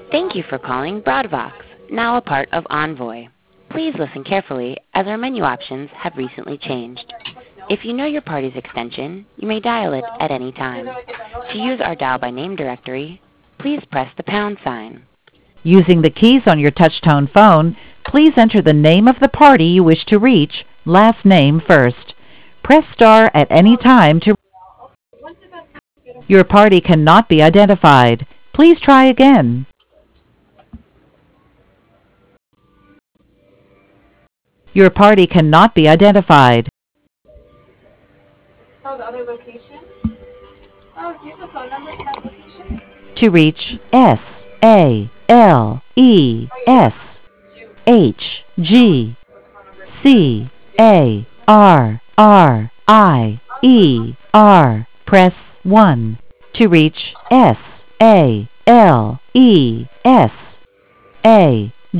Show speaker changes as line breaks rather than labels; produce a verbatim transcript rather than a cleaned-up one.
Thank you for calling BroadVox, now a part of Envoy. Please listen carefully as our menu options have recently changed. If you know your party's extension, you may dial it at any time. To use our dial by name directory, please press the pound sign.
Using the keys on your touch-tone phone, please enter the name of the party you wish to reach, last name first. Press star at any time to... Your party cannot be identified. Please try again. Your party cannot be identified.
Oh, the other location? Oh, do you have a phone number for that location?
To reach S A L E S H G C A R R I E R, press one. To reach S A L E S A